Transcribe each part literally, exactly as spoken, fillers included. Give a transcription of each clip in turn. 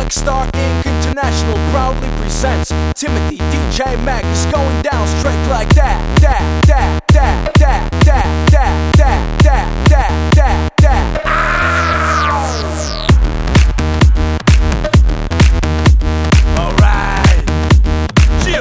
Star Incorporated. International proudly presents Timothy D J Mac is going down straight like that, that, that, that, that, that, that, that, that, that, that, that. Alright, yeah.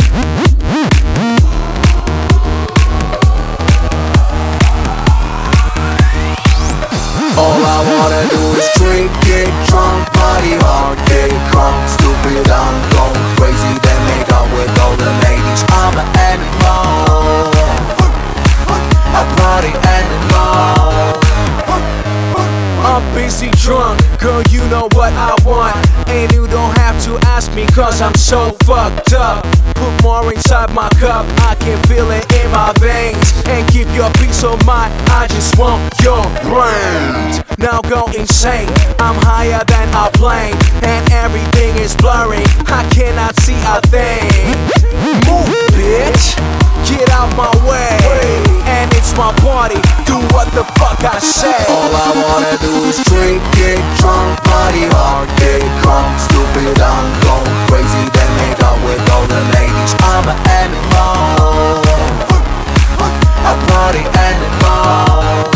All I wanna do is drink, get drunk, party hard, get crunk, stupid, I'm going crazy, then make out with all the ladies. I'm an animal, a party animal. I'm busy drunk, girl, you know what I want. And you don't have to ask me, cause I'm so fucked up. Put more inside my cup, I can feel it in my veins. And keep your peace of mind, I just want your brains. Now go insane, I'm higher than a plane. And everything is blurry, I cannot see a thing. Move, bitch, get out my way. And it's my party, do what the fuck I say. All I wanna do is drink, get drunk, party hard, get crunk, stupid, I'm going crazy, then make out with all the ladies. I'm an animal, a party animal.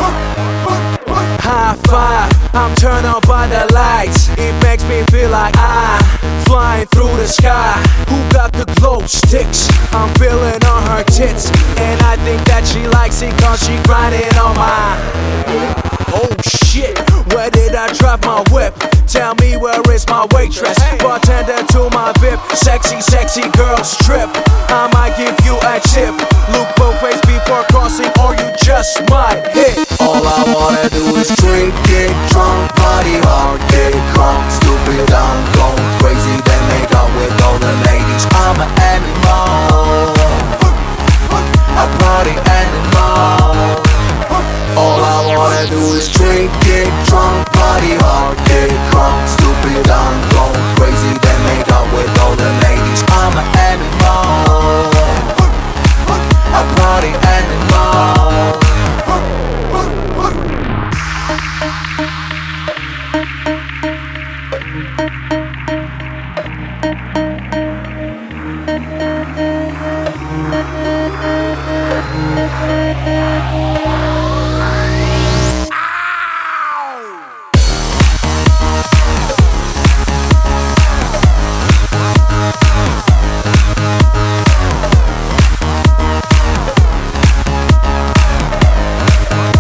High five, I'm turned on by the lights. It makes me feel like I'm flying through the sky. Who got the glow sticks? I'm feeling on her tits. And I think that she likes it cause she grinding on my. Oh shit, where did I drive my whip? Tell me where is my waitress? Bartender to my V I P. Sexy, sexy girl strip. I might give you a tip. Look both ways before crossing or you just might hit. All I wanna do is drink, get drunk, party hard, get crunk, stupid, I'm going crazy, then make out with all the ladies. I'm an animal, a party animal. All I wanna do is drink, get drunk, party hard, get crunk, stupid, I'm going crazy, then make out with all the ladies. I'm an animal, a party animal.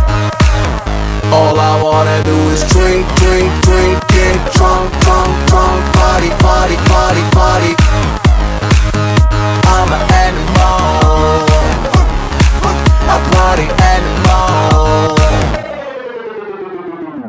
All I wanna do is drink, drink, drink, get drunk, drunk, drunk.